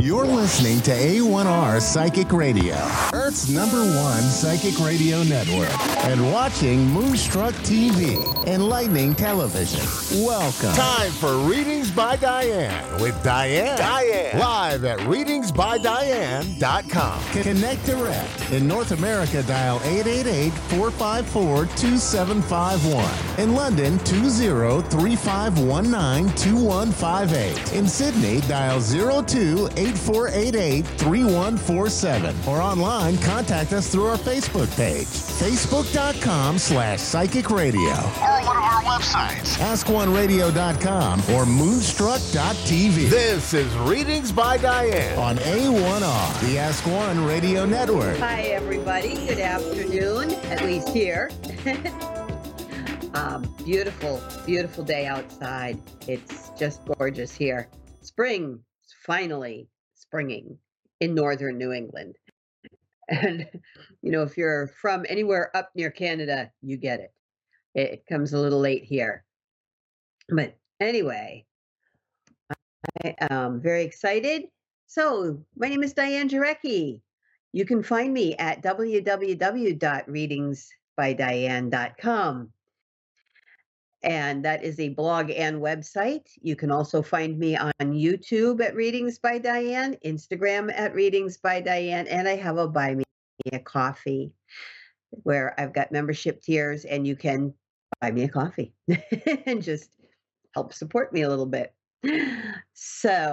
You're listening to A1R Psychic Radio, Earth's #1 psychic radio network, and watching Moonstruck TV, Enlightening Television. Welcome. Time for Readings by Diane with Diane. Live at readingsbydiane.com. Connect direct. In North America, dial 888-454-2751. In London, 20-3519-2158. In Sydney, dial 02-8488-3147. Or online, contact us through our Facebook page, facebook.com/psychic radio. Or one of our websites, askoneradio.com or moonstruck.tv. This is Readings by Diane on A1R, the Ask One Radio Network. Hi, everybody. Good afternoon, at least here. Beautiful, beautiful day outside. It's just gorgeous here. Spring, finally springing in northern New England. And, you know, if you're from anywhere up near Canada, you get it. It comes a little late here. But anyway, I am very excited. So, my name is Diane Jarecki. You can find me at www.readingsbydiane.com. And that is a blog and website. You can also find me on YouTube at Readings by Diane, Instagram at Readings by Diane, and I have a Buy Me a Coffee where I've got membership tiers and you can buy me a coffee and just help support me a little bit. So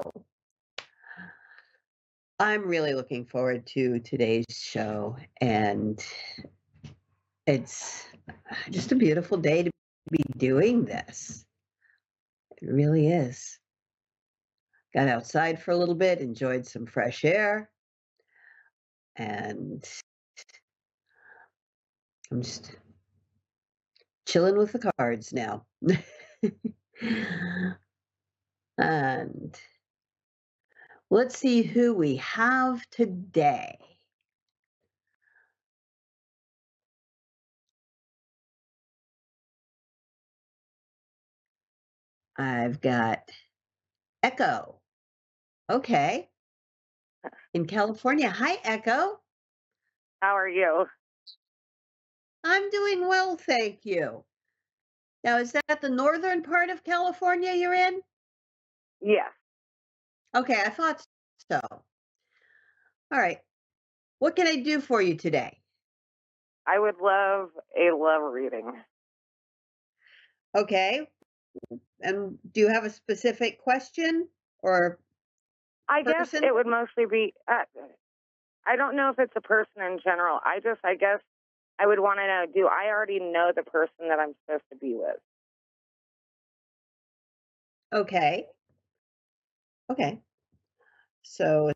I'm really looking forward to today's show, and it's just a beautiful day to be doing this. It really is. Got outside for a little bit, enjoyed some fresh air, and I'm just chilling with the cards now. And let's see who we have today. I've got Echo. Okay. In California. Hi, Echo. How are you? I'm doing well, thank you. Now, is that the northern part of California you're in? Yes. Okay, I thought so. All right. What can I do for you today? I would love a love reading. Okay. And do you have a specific question or I person? guess it would mostly be, I don't know if it's a person in general. I guess I would want to know, do I already know the person that I'm supposed to be with? Okay. Okay. So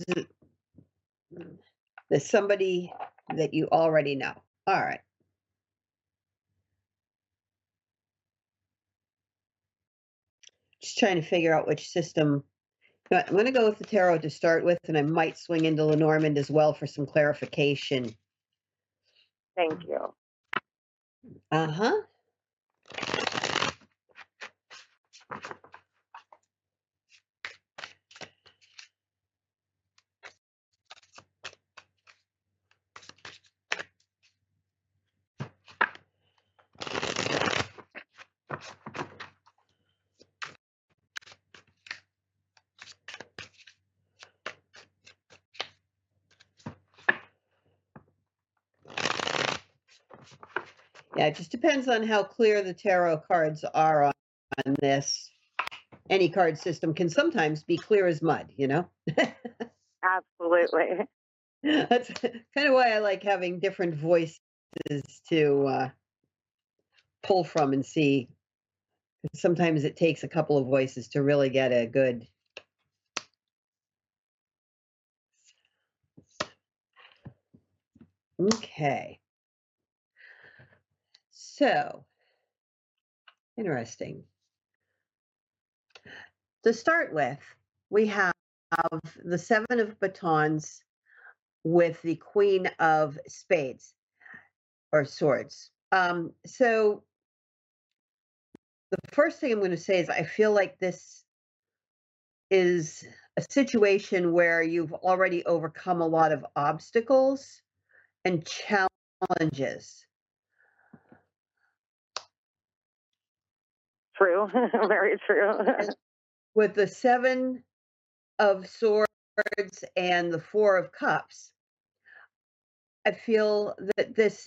there's somebody that you already know. All right. Just trying to figure out which system. I'm going to go with the tarot to start with, and I might swing into Lenormand as well for some clarification. Thank you. Uh-huh. Yeah, it just depends on how clear the tarot cards are on this. Any card system can sometimes be clear as mud, you know? Absolutely. That's kind of why I like having different voices to pull from and see. Sometimes it takes a couple of voices to really get a good. Okay. So, interesting. To start with, we have the Seven of Batons with the Queen of Spades or Swords. So the first thing I'm going to say is I feel like this is a situation where you've already overcome a lot of obstacles and challenges. True. Very true. With the 7 of Swords and the 4 of Cups, I feel that this,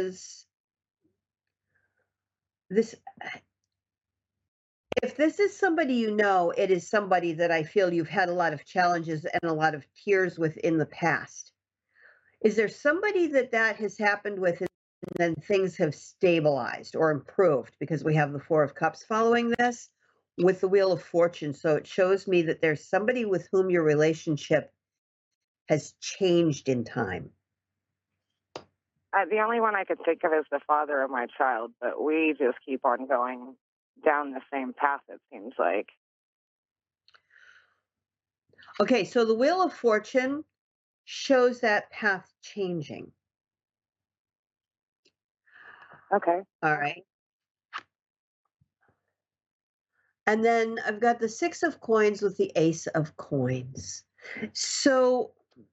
if this is somebody you know, it is somebody that I feel you've had a lot of challenges and a lot of tears with in the past. Is there somebody that has happened with and then things have stabilized or improved? Because we have the 4 of Cups following this with the Wheel of Fortune. So it shows me that there's somebody with whom your relationship has changed in time. The only one I could think of is the father of my child, but we just keep on going down the same path, it seems like. Okay, so the Wheel of Fortune shows that path changing. Okay. All right. And then I've got the 6 of Coins with the Ace of Coins. So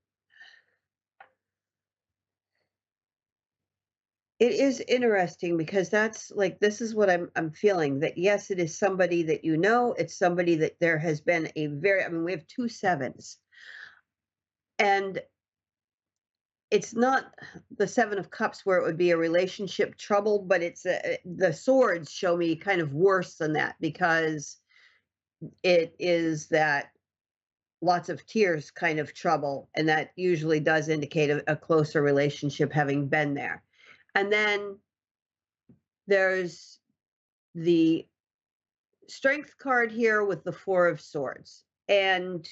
it is interesting because that's like, this is what I'm feeling, that yes, it is somebody that you know, it's somebody that there has been a very, I mean, we have 2 7s. And it's not the 7 of Cups where it would be a relationship trouble, but it's the swords show me kind of worse than that, because it is that lots of tears kind of trouble, and that usually does indicate a closer relationship having been there. And then there's the Strength card here with the 4 of Swords. And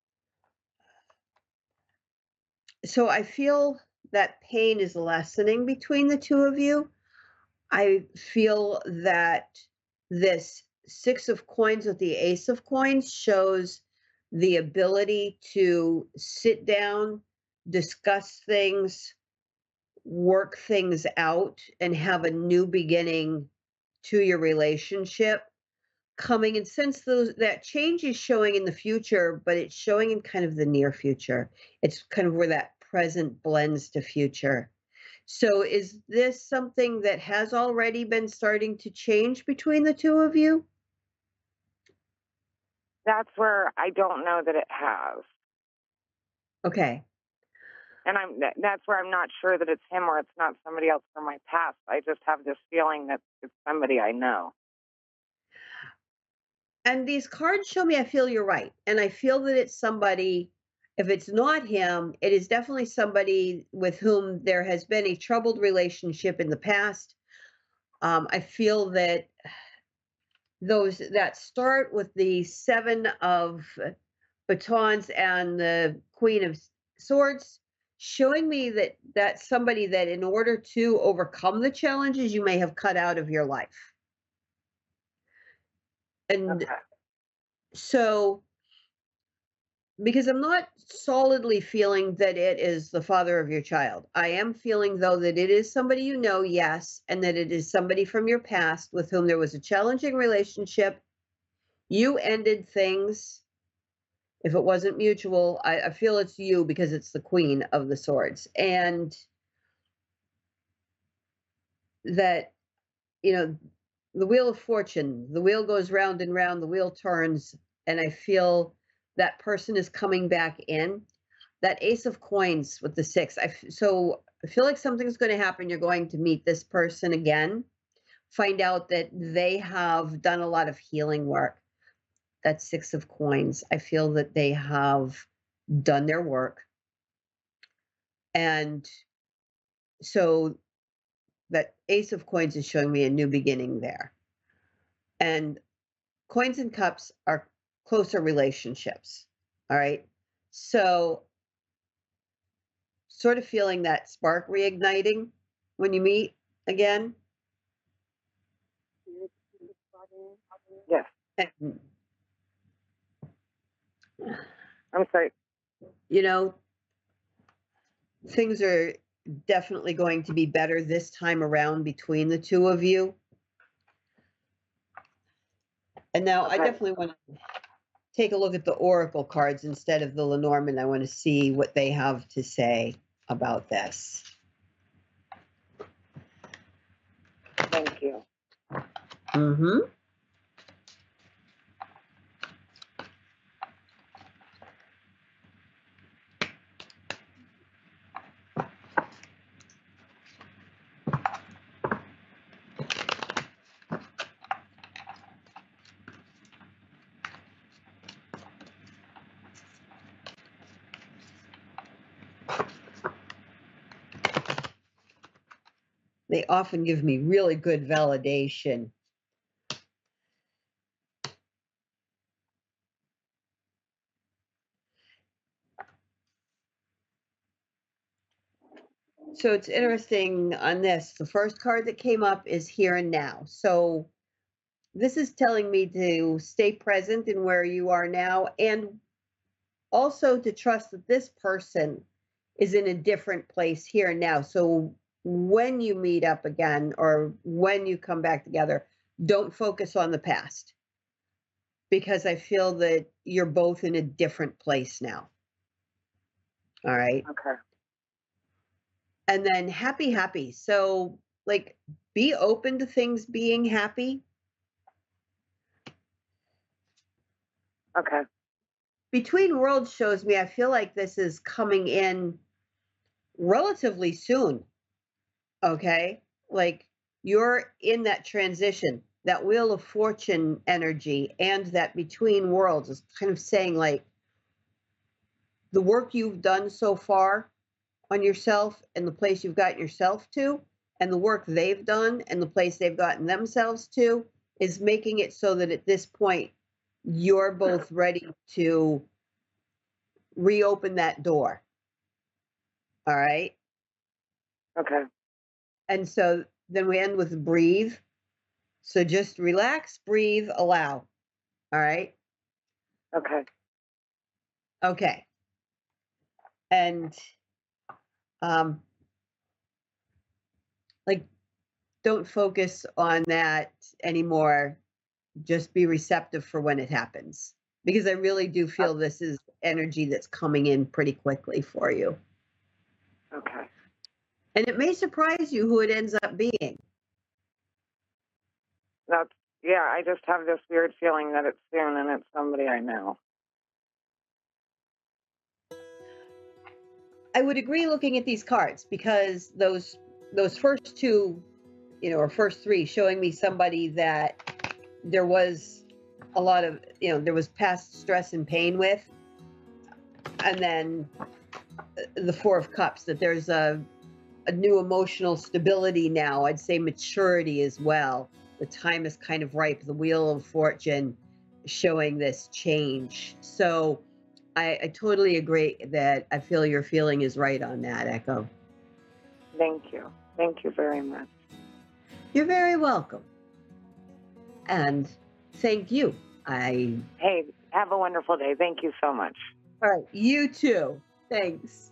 so I feel that pain is lessening between the two of you. I feel that this 6 of Coins with the Ace of Coins shows the ability to sit down, discuss things, work things out, and have a new beginning to your relationship coming. And since that change is showing in the future, but it's showing in kind of the near future, it's kind of where that present blends to future. So is this something that has already been starting to change between the two of you? That's where I don't know that it has. Okay. And that's where I'm not sure that it's him or it's not somebody else from my past. I just have this feeling that it's somebody I know. And these cards show me, I feel you're right. And I feel that it's somebody, if it's not him, it is definitely somebody with whom there has been a troubled relationship in the past. I feel that those that start with the 7 of Batons and the Queen of Swords, showing me that that's somebody that in order to overcome the challenges you may have cut out of your life. And Okay. so, because I'm not solidly feeling that it is the father of your child, I am feeling, though, that it is somebody you know, yes, and that it is somebody from your past with whom there was a challenging relationship. You ended things. If it wasn't mutual, I feel it's you, because it's the Queen of the Swords. And that, you know, the Wheel of Fortune, the wheel goes round and round, the wheel turns, and I feel that person is coming back in. That Ace of Coins with the 6. So I feel like something's going to happen. You're going to meet this person again, find out that they have done a lot of healing work. That 6 of Coins, I feel that they have done their work. And so that Ace of Coins is showing me a new beginning there. And Coins and Cups are closer relationships. All right. So sort of feeling that spark reigniting when you meet again. Yes. And, I'm sorry. you know, things are definitely going to be better this time around between the two of you. And now I definitely want to take a look at the Oracle cards instead of the Lenormand. I want to see what they have to say about this. Thank you. Mm-hmm. They often give me really good validation. So it's interesting on this. The first card that came up is here and now. So this is telling me to stay present in where you are now, and also to trust that this person is in a different place here and now. So when you meet up again or when you come back together, don't focus on the past, because I feel that you're both in a different place now. All right. Okay. And then happy, happy. So like, be open to things being happy. Okay. Between Worlds shows me, I feel like this is coming in relatively soon. Okay. Like, you're in that transition, that Wheel of Fortune energy, and that Between Worlds is kind of saying, like, the work you've done so far on yourself and the place you've gotten yourself to, and the work they've done and the place they've gotten themselves to, is making it so that at this point you're both ready to reopen that door. All right. Okay. And so then we end with breathe. So just relax, breathe, allow. All right. Okay. Okay. And like, don't focus on that anymore. Just be receptive for when it happens, because I really do feel this is energy that's coming in pretty quickly for you. Okay. And it may surprise you who it ends up being. Yeah, I just have this weird feeling that it's soon and it's somebody I know. I would agree looking at these cards, because those first two, or first three, showing me somebody that there was a lot of, there was past stress and pain with. And then the Four of Cups, that there's a new emotional stability now. I'd say maturity as well. The time is kind of ripe. The Wheel of Fortune showing this change. So I totally agree that I feel your feeling is right on that, Echo. Thank you. Thank you very much. You're very welcome. And thank you. Hey, have a wonderful day. Thank you so much. All right. You too. Thanks.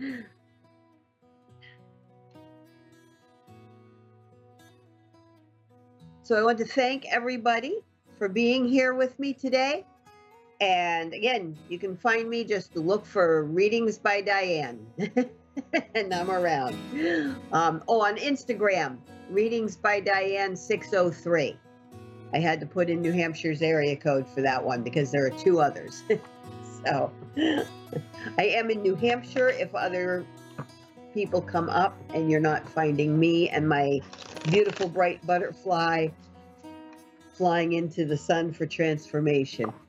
So I want to thank everybody for being here with me today. And again, you can find me, just look for Readings by Diane. And I'm around. On Instagram, Readings by Diane 603. I had to put in New Hampshire's area code for that one because there are two others. So I am in New Hampshire. If other people come up and you're not finding me and my beautiful bright butterfly flying into the sun for transformation.